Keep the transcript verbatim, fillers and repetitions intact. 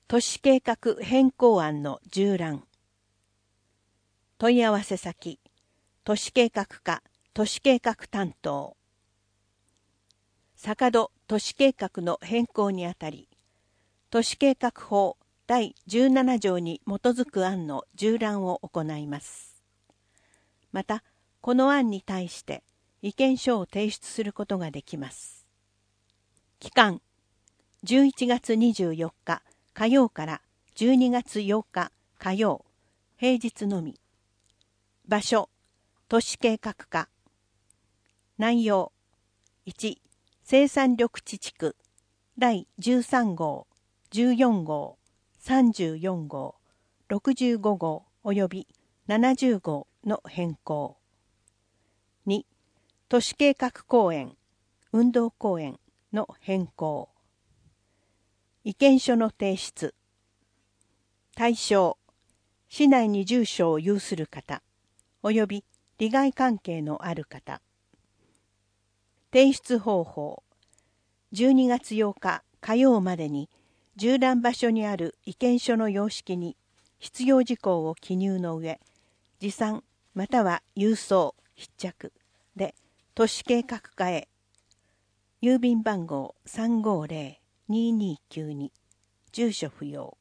都市計画変更案の縦覧。問い合わせ先、都市計画課都市計画担当。坂戸都市計画の変更にあたり、都市計画法だいじゅうなな条に基づく案の縦覧を行います。また、この案に対して意見書を提出することができます。期間、じゅういちがつにじゅうよっか火曜からじゅうにがつようか火曜、平日のみ。場所、都市計画課。内容、いち、生産緑地地区だいじゅうさんごう、じゅうよんごう、さんじゅうよんごう、ろくじゅうごごうおよびななじゅうごうの変更。に、都市計画公園、運動公園の変更。意見書の提出。対象、市内に住所を有する方、および利害関係のある方。提出方法。じゅうにがつようか火曜までに縦覧場所にある意見書の様式に必要事項を記入の上、持参または郵送、必着で都市計画課へ。郵便番号 さんごーぜろーにーにーきゅうに、住所不要。